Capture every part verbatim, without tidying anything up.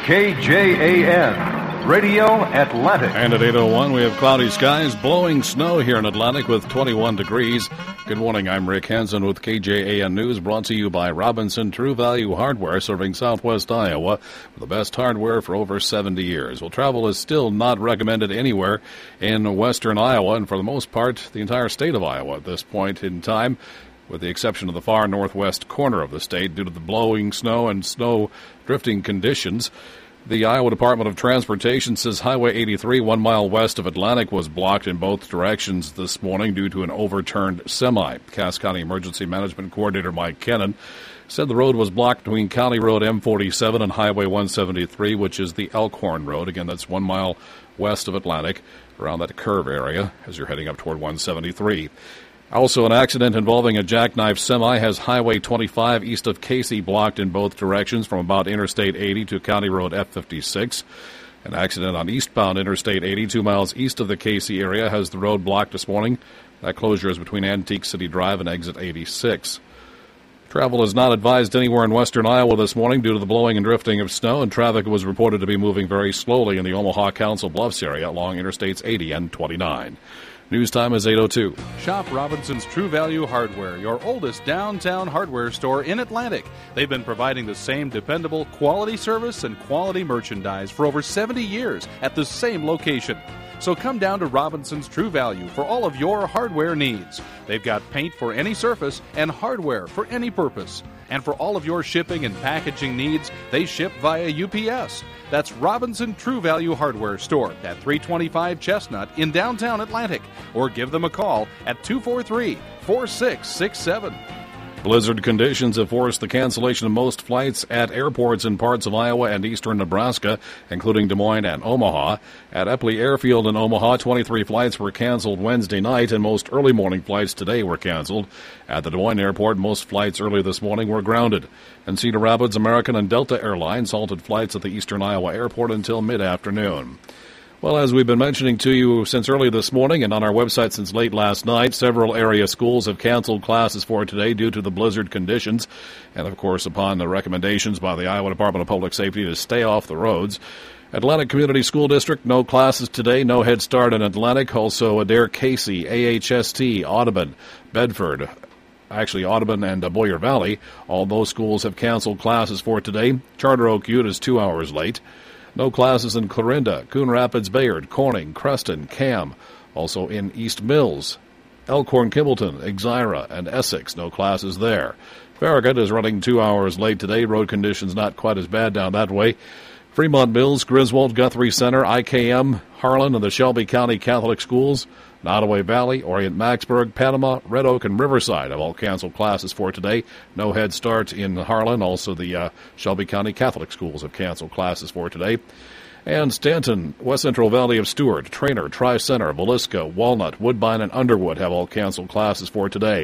K J A N. Radio Atlantic. And at eight oh one, we have cloudy skies, blowing snow here in Atlantic with twenty-one degrees. Good morning, I'm Rick Hansen with K J A N News, brought to you by Robinson True Value Hardware, serving southwest Iowa with the best hardware for over seventy years. Well, travel is still not recommended anywhere in western Iowa, and for the most part, the entire state of Iowa at this point in time, with the exception of the far northwest corner of the state due to the blowing snow and snow drifting conditions. The Iowa Department of Transportation says Highway eighty-three, one mile west of Atlantic, was blocked in both directions this morning due to an overturned semi. Cass County Emergency Management Coordinator Mike Kennan said the road was blocked between County Road M forty-seven and Highway one seventy-three, which is the Elkhorn Road. Again, that's one mile west of Atlantic, around that curve area as you're heading up toward one seventy-three. Also, an accident involving a jackknife semi has Highway twenty-five east of Casey blocked in both directions from about Interstate eighty to County Road F fifty-six. An accident on eastbound Interstate eighty, two miles east of the Casey area, has the road blocked this morning. That closure is between Antique City Drive and Exit eighty-six. Travel is not advised anywhere in western Iowa this morning due to the blowing and drifting of snow, and traffic was reported to be moving very slowly in the Omaha Council Bluffs area along Interstates eighty and twenty-nine. News time is eight oh two. Shop Robinson's True Value Hardware, your oldest downtown hardware store in Atlantic. They've been providing the same dependable quality service and quality merchandise for over seventy years at the same location. So come down to Robinson's True Value for all of your hardware needs. They've got paint for any surface and hardware for any purpose. And for all of your shipping and packaging needs, they ship via U P S. That's Robinson True Value Hardware Store at three twenty-five Chestnut in downtown Atlantic. Or give them a call at two four three, four six six seven. Blizzard conditions have forced the cancellation of most flights at airports in parts of Iowa and eastern Nebraska, including Des Moines and Omaha. At Epley Airfield in Omaha, twenty-three flights were canceled Wednesday night, and most early morning flights today were canceled. At the Des Moines Airport, most flights early this morning were grounded. In Cedar Rapids, American and Delta Airlines halted flights at the eastern Iowa airport until mid-afternoon. Well, as we've been mentioning to you since early this morning and on our website since late last night, several area schools have canceled classes for today due to the blizzard conditions. And, of course, upon the recommendations by the Iowa Department of Public Safety to stay off the roads. Atlantic Community School District, no classes today, no Head Start in Atlantic. Also, Adair Casey, A H S T, Audubon, Bedford, actually Audubon and uh, Boyer Valley. All those schools have canceled classes for today. Charter Oak Ute is two hours late. No classes in Clarinda, Coon Rapids, Bayard, Corning, Creston, Cam. Also in East Mills, Elkhorn, Kimballton, Exira, and Essex. No classes there. Farragut is running two hours late today. Road conditions not quite as bad down that way. Fremont Mills, Griswold, Guthrie Center, I K M, Harlan, and the Shelby County Catholic Schools. Nottoway Valley, Orient Maxburg, Panama, Red Oak, and Riverside have all canceled classes for today. No Head Start in Harlan. Also, the uh, Shelby County Catholic Schools have canceled classes for today. And Stanton, West Central Valley of Stewart, Trainer, Tri-Center, Villisca, Walnut, Woodbine, and Underwood have all canceled classes for today.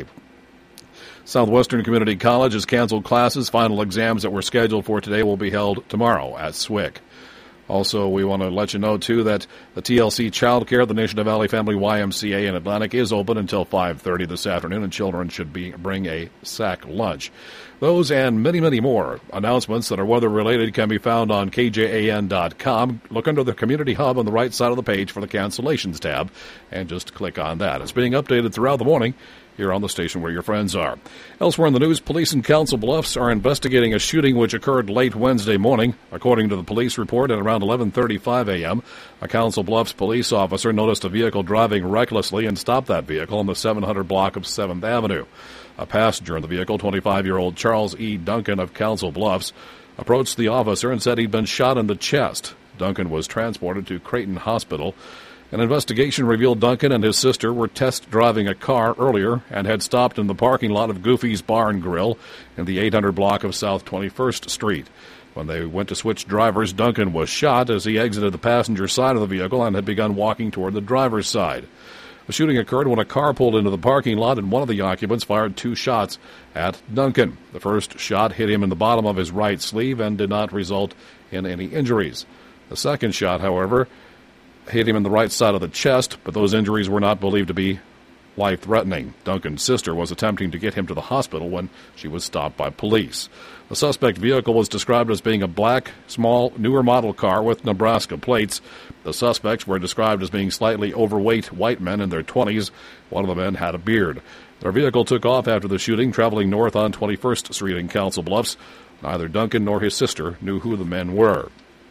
Southwestern Community College has canceled classes. Final exams that were scheduled for today will be held tomorrow at S W C. Also, we want to let you know, too, that the T L C Child Care, the Nation of Valley Family Y M C A in Atlantic, is open until five thirty this afternoon, and children should be bring a sack lunch. Those and many, many more announcements that are weather-related can be found on K J A N dot com. Look under the Community Hub on the right side of the page for the Cancellations tab, and just click on that. It's being updated throughout the morning here on the station where your friends are. Elsewhere in the news, police in Council Bluffs are investigating a shooting which occurred late Wednesday morning. According to the police report, at around eleven thirty-five a.m., a Council Bluffs police officer noticed a vehicle driving recklessly and stopped that vehicle on the seven hundred block of seventh Avenue. A passenger in the vehicle, twenty-five-year-old Charles E. Duncan of Council Bluffs, approached the officer and said he'd been shot in the chest. Duncan was transported to Creighton Hospital. An investigation revealed Duncan and his sister were test driving a car earlier and had stopped in the parking lot of Goofy's Bar and Grill in the eight hundred block of South twenty-first Street. When they went to switch drivers, Duncan was shot as he exited the passenger side of the vehicle and had begun walking toward the driver's side. The shooting occurred when a car pulled into the parking lot and one of the occupants fired two shots at Duncan. The first shot hit him in the bottom of his right sleeve and did not result in any injuries. The second shot, however, hit him in the right side of the chest, but those injuries were not believed to be life-threatening. Duncan's sister was attempting to get him to the hospital when she was stopped by police. The suspect vehicle was described as being a black, small, newer model car with Nebraska plates. The suspects were described as being slightly overweight white men in their twenties. One of the men had a beard. Their vehicle took off after the shooting, traveling north on twenty-first Street in Council Bluffs. Neither Duncan nor his sister knew who the men were.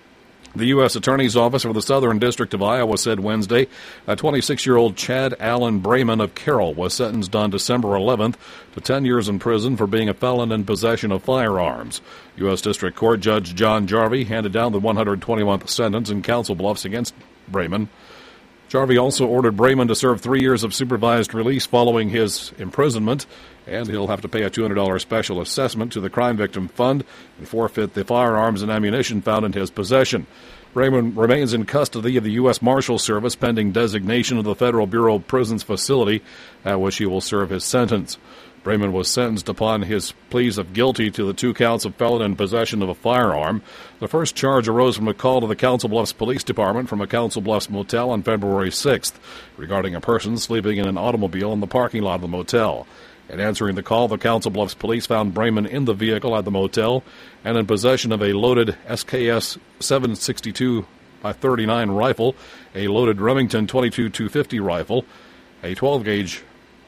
The U S Attorney's Office for the Southern District of Iowa said Wednesday that twenty-six-year-old Chad Allen Brayman of Carroll was sentenced on December eleventh to ten years in prison for being a felon in possession of firearms. U S District Court Judge John Jarvie handed down the one hundred twenty-month sentence in Council Bluffs against Brayman. Jarvie also ordered Brayman to serve three years of supervised release following his imprisonment, and he'll have to pay a two hundred dollars special assessment to the Crime Victim Fund and forfeit the firearms and ammunition found in his possession. Brayman remains in custody of the U S Marshal Service pending designation of the Federal Bureau of Prisons facility at which he will serve his sentence. Brayman was sentenced upon his pleas of guilty to the two counts of felon in possession of a firearm. The first charge arose from a call to the Council Bluffs Police Department from a Council Bluffs motel on February sixth regarding a person sleeping in an automobile in the parking lot of the motel. In answering the call, the Council Bluffs police found Brayman in the vehicle at the motel and in possession of a loaded S K S seven sixty-two by thirty-nine rifle, a loaded Remington twenty-two two fifty rifle, a twelve-gauge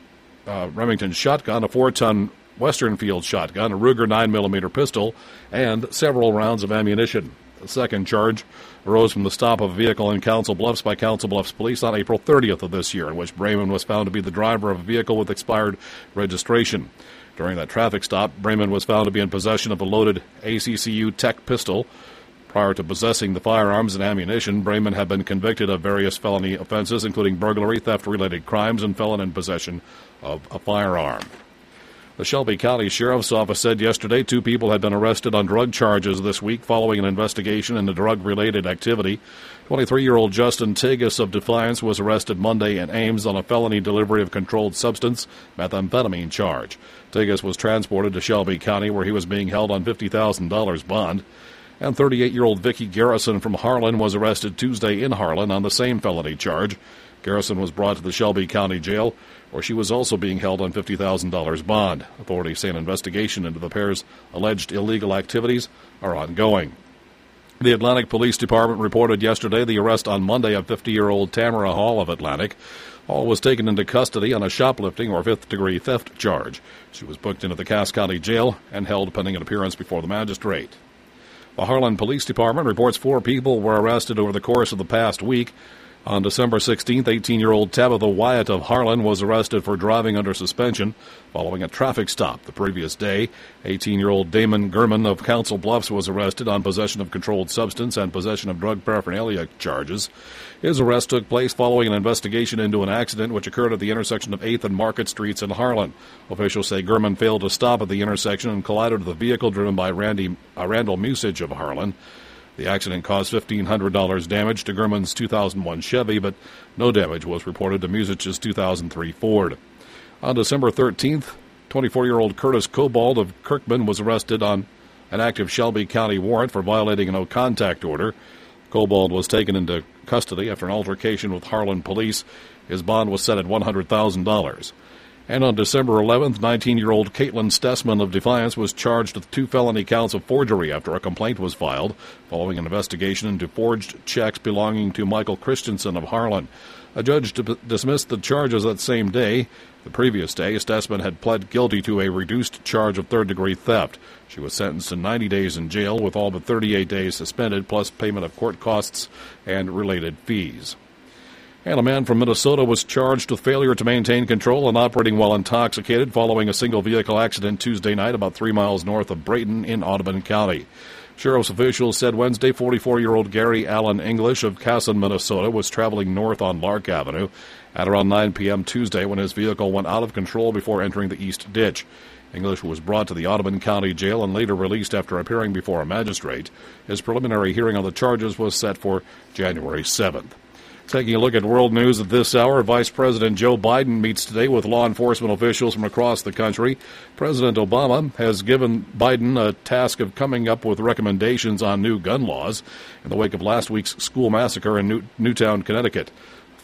uh, Remington shotgun, a four-ton Westernfield shotgun, a Ruger nine millimeter pistol, and several rounds of ammunition. The second charge arose from the stop of a vehicle in Council Bluffs by Council Bluffs police on April thirtieth of this year, in which Brayman was found to be the driver of a vehicle with expired registration. During that traffic stop, Brayman was found to be in possession of a loaded A C C U Tech pistol. Prior to possessing the firearms and ammunition, Brayman had been convicted of various felony offenses, including burglary, theft-related crimes, and felon in possession of a firearm. The Shelby County Sheriff's Office said yesterday two people had been arrested on drug charges this week following an investigation into drug-related activity. twenty-three-year-old Justin Tegas of Defiance was arrested Monday in Ames on a felony delivery of controlled substance methamphetamine charge. Tegas was transported to Shelby County, where he was being held on fifty thousand dollars bond. And thirty-eight-year-old Vicki Garrison from Harlan was arrested Tuesday in Harlan on the same felony charge. Garrison was brought to the Shelby County Jail, where she was also being held on fifty thousand dollars bond. Authorities say an investigation into the pair's alleged illegal activities are ongoing. The Atlantic Police Department reported yesterday the arrest on Monday of fifty-year-old Tamara Hall of Atlantic. Hall was taken into custody on a shoplifting or fifth-degree theft charge. She was booked into the Cass County Jail and held pending an appearance before the magistrate. The Harlan Police Department reports four people were arrested over the course of the past week. On December sixteenth, eighteen-year-old Tabitha Wyatt of Harlan was arrested for driving under suspension following a traffic stop. The previous day, eighteen-year-old Damon Gurman of Council Bluffs was arrested on possession of controlled substance and possession of drug paraphernalia charges. His arrest took place following an investigation into an accident which occurred at the intersection of eighth and Market Streets in Harlan. Officials say Gurman failed to stop at the intersection and collided with a vehicle driven by Randy, uh, Randall Musage of Harlan. The accident caused fifteen hundred dollars damage to Gurman's two thousand one Chevy, but no damage was reported to Musage's two thousand three Ford. On December thirteenth, twenty-four-year-old Curtis Cobald of Kirkman was arrested on an active Shelby County warrant for violating a no-contact order. Cobald was taken into custody after an altercation with Harlan police. His bond was set at one hundred thousand dollars. And on December eleventh, nineteen-year-old Caitlin Stessman of Defiance was charged with two felony counts of forgery after a complaint was filed following an investigation into forged checks belonging to Michael Christensen of Harlan. A judge d- dismissed the charges that same day. The previous day, Stessman had pled guilty to a reduced charge of third-degree theft. She was sentenced to ninety days in jail with all but thirty-eight days suspended, plus payment of court costs and related fees. And a man from Minnesota was charged with failure to maintain control and operating while intoxicated following a single-vehicle accident Tuesday night about three miles north of Brayton in Audubon County. Sheriff's officials said Wednesday forty-four-year-old Gary Allen English of Casson, Minnesota, was traveling north on Lark Avenue at around nine p.m. Tuesday when his vehicle went out of control before entering the East Ditch. English was brought to the Audubon County Jail and later released after appearing before a magistrate. His preliminary hearing on the charges was set for January seventh. Taking a look at world news at this hour, Vice President Joe Biden meets today with law enforcement officials from across the country. President Obama has given Biden a task of coming up with recommendations on new gun laws in the wake of last week's school massacre in New- Newtown, Connecticut.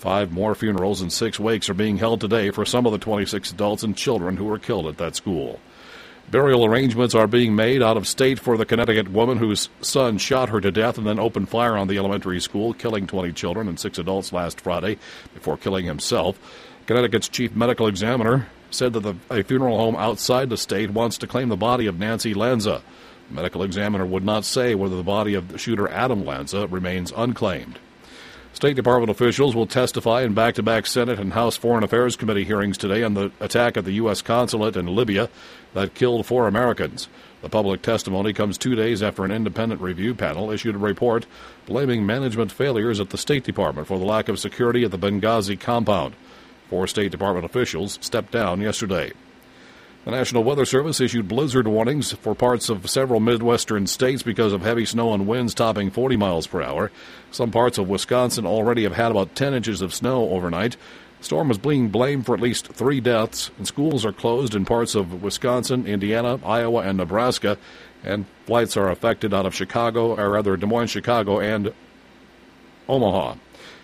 Five more funerals and six wakes are being held today for some of the twenty-six adults and children who were killed at that school. Burial arrangements are being made out of state for the Connecticut woman whose son shot her to death and then opened fire on the elementary school, killing twenty children and six adults last Friday before killing himself. Connecticut's chief medical examiner said that the, a funeral home outside the state wants to claim the body of Nancy Lanza. The medical examiner would not say whether the body of the shooter Adam Lanza remains unclaimed. State Department officials will testify in back-to-back Senate and House Foreign Affairs Committee hearings today on the attack at the U S consulate in Libya that killed four Americans. The public testimony comes two days after an independent review panel issued a report blaming management failures at the State Department for the lack of security at the Benghazi compound. Four State Department officials stepped down yesterday. The National Weather Service issued blizzard warnings for parts of several Midwestern states because of heavy snow and winds topping forty miles per hour. Some parts of Wisconsin already have had about ten inches of snow overnight. The storm is being blamed for at least three deaths, and schools are closed in parts of Wisconsin, Indiana, Iowa, and Nebraska, and flights are affected out of Chicago, or rather Des Moines, Chicago, and Omaha.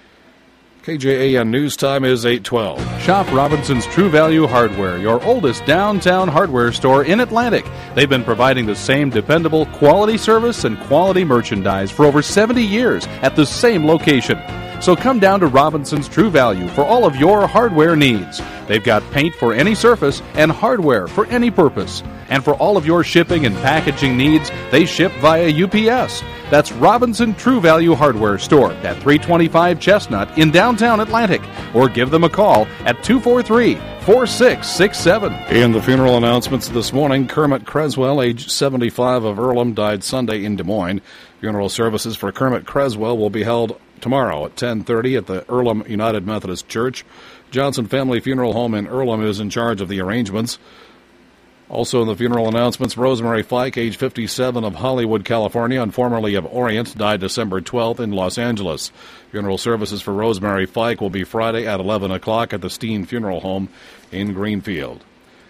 K J A N News Time is eight twelve. Shop Robinson's True Value Hardware, your oldest downtown hardware store in Atlantic. They've been providing the same dependable quality service and quality merchandise for over seventy years at the same location. So come down to Robinson's True Value for all of your hardware needs. They've got paint for any surface and hardware for any purpose. And for all of your shipping and packaging needs, they ship via U P S. That's Robinson True Value Hardware Store at three twenty-five Chestnut in downtown Atlantic. Or give them a call at two four three, four six six seven. In the funeral announcements this morning, Kermit Creswell, age seventy-five, of Earlham, died Sunday in Des Moines. Funeral services for Kermit Creswell will be held tomorrow at ten thirty at the Earlham United Methodist Church. Johnson Family Funeral Home in Earlham is in charge of the arrangements. Also in the funeral announcements, Rosemary Fike, age fifty-seven, of Hollywood, California, and formerly of Orient, died December twelfth in Los Angeles. Funeral services for Rosemary Fike will be Friday at eleven o'clock at the Steen Funeral Home in Greenfield.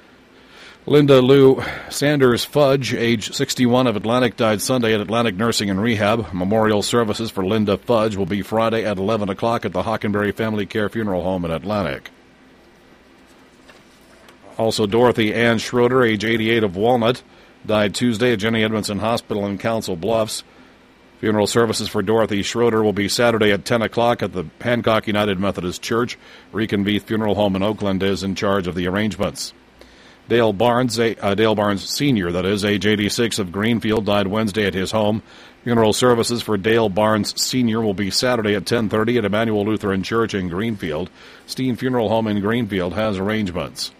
Linda Lou Sanders Fudge, age sixty-one, of Atlantic, died Sunday at Atlantic Nursing and Rehab. Memorial services for Linda Fudge will be Friday at eleven o'clock at the Hockenberry Family Care Funeral Home in Atlantic. Also, Dorothy Ann Schroeder, age eighty-eight, of Walnut, died Tuesday at Jenny Edmondson Hospital in Council Bluffs. Funeral services for Dorothy Schroeder will be Saturday at ten o'clock at the Hancock United Methodist Church. Reconbeath Funeral Home in Oakland is in charge of the arrangements. Dale Barnes, uh, Dale Barnes Senior, that is, age eighty-six, of Greenfield, died Wednesday at his home. Funeral services for Dale Barnes Senior will be Saturday at ten thirty at Emmanuel Lutheran Church in Greenfield. Steen Funeral Home in Greenfield has arrangements.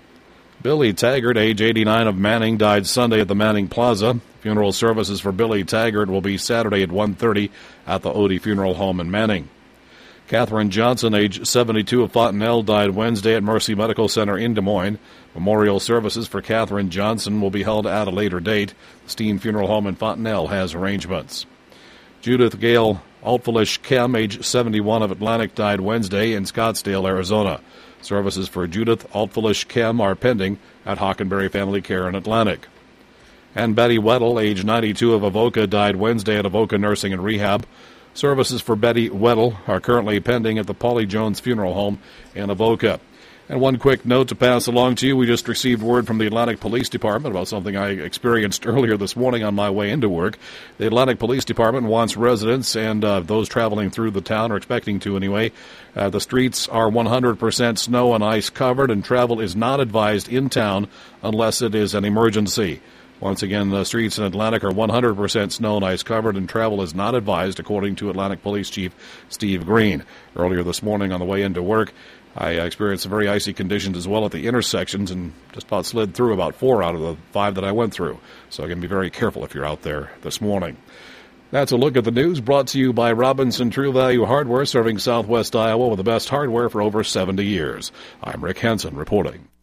Billy Taggart, age eighty-nine, of Manning, died Sunday at the Manning Plaza. Funeral services for Billy Taggart will be Saturday at one thirty at the Odie Funeral Home in Manning. Catherine Johnson, age seventy-two, of Fontenelle, died Wednesday at Mercy Medical Center in Des Moines. Memorial services for Catherine Johnson will be held at a later date. Steen Funeral Home in Fontenelle has arrangements. Judith Gale Altfelish Kem, age seventy-one, of Atlantic, died Wednesday in Scottsdale, Arizona. Services for Judith Altfelish Kem are pending at Hockenberry Family Care in Atlantic. And Betty Weddle, age ninety-two, of Avoca, died Wednesday at Avoca Nursing and Rehab. Services for Betty Weddle are currently pending at the Polly Jones Funeral Home in Avoca. And one quick note to pass along to you. We just received word from the Atlantic Police Department about something I experienced earlier this morning on my way into work. The Atlantic Police Department wants residents and uh, those traveling through the town, or expecting to anyway. Uh, the streets are one hundred percent snow and ice covered, and travel is not advised in town unless it is an emergency. Once again, the streets in Atlantic are one hundred percent snow and ice covered, and travel is not advised, according to Atlantic Police Chief Steve Green. Earlier this morning on the way into work, I experienced some very icy conditions as well at the intersections, and just about slid through about four out of the five that I went through. So again, be very careful if you're out there this morning. That's a look at the news, brought to you by Robinson True Value Hardware, serving Southwest Iowa with the best hardware for over seventy years. I'm Rick Henson reporting.